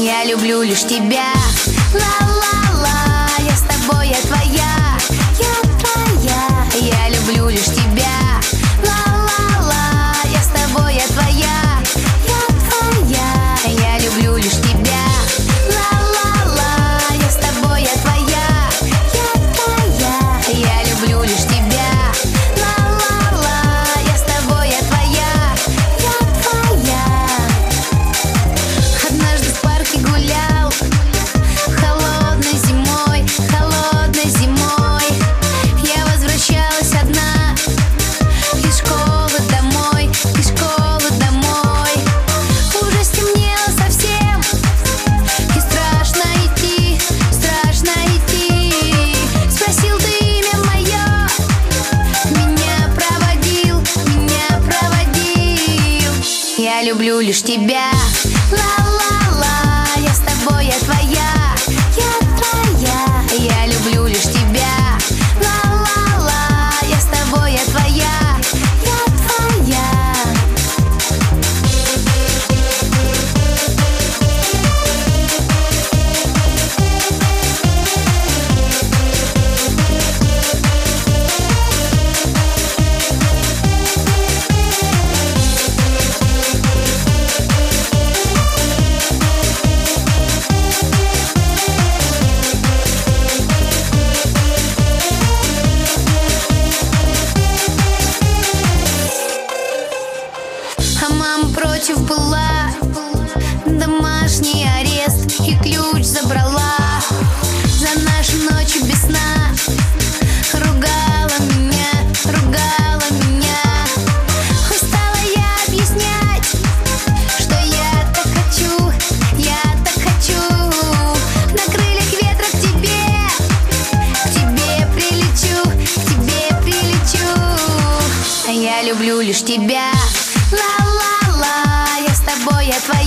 Я люблю лишь тебя. Ла-ла-ла, я с тобой, я твоя, я твоя. Я люблю лишь тебя. Ла-ла-ла, я с тобой, я твоя, я твоя. Я люблю лишь тебя. Ла-ла-ла, я с тобой, я твоя, я твоя. Я люблю лишь тебя. Ла-ла-ла, я с тобой, я твоя, я твоя. Однажды в парке гулял холодной зимой, холодной зимой. Я возвращалась одна из школы домой, из школы домой. Уже стемнело совсем, и страшно идти, страшно идти. Спросил ты имя мое, меня проводил, меня проводил. Я люблю лишь тебя. Ла-ла-ла, я с тобой, я твоя, я твоя. Я люблю лишь тебя. Ла-ла-ла, я с тобой, я твоя, я твоя. А мама против была, домашний арест и ключ забрала. За наши ночи без сна ругала меня, ругала меня. Устала я объяснять, что я так хочу, я так хочу. На крыльях ветра к тебе прилечу, к тебе прилечу. Я люблю лишь тебя. Ла-ла-ла, я с тобой, я твоя.